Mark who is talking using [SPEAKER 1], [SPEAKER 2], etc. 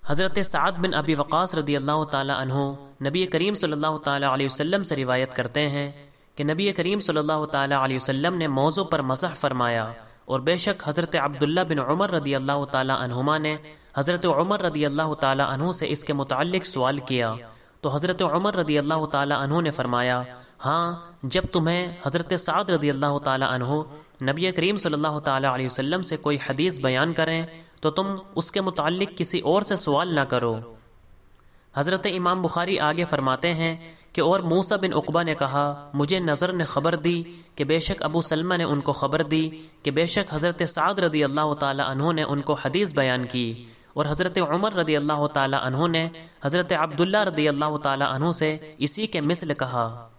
[SPEAKER 1] हज़रत साद बिन अबी वक़ास रदी अल्लाह ताला अन्हु नबी करीम सल्लल्लाहु ताला अलैहि वसल्लम से रिवायत करते हैं कि नबी करीम सल्लल्लाहु ताला अलैहि वसल्लम ने मौज़ू पर मसह फरमाया, और बेशक हज़रत अब्दुल्ला बिन उमर रदी अल्लाह ताला अन्हुमा ने हज़रत उमर रदी अल्लाह ताला अन्हु से इसके मुताल्लिक़ सवाल किया, तो हज़रत उमर रदी अल्लाह ताला अन्हु ने फरमाया, हाँ, जब तुम्हें हज़रत साद रदी अल्लाह ताला अन्हु नबी करीम सल्लल्लाहु ताला अलैहि वसल्लम से कोई हदीस बयान करें तो तुम उसके मुताल्लिक़ किसी और से सवाल ना करो। हज़रत इमाम बुखारी आगे फरमाते हैं कि और मूसा बिन उक़बा ने कहा, मुझे नज़र ने खबर दी कि बेशक अबू सलमा ने उनको खबर दी कि बेशक हज़रत साद रदी अल्लाह ताला अन्हु ने उनको हदीस बयान की, और हज़रत उमर रदी अल्लाह ताला अन्हु ने हज़रत अब्दुल्ला रदी अल्लाह ताला अन्हु से इसी के मिसल कहा।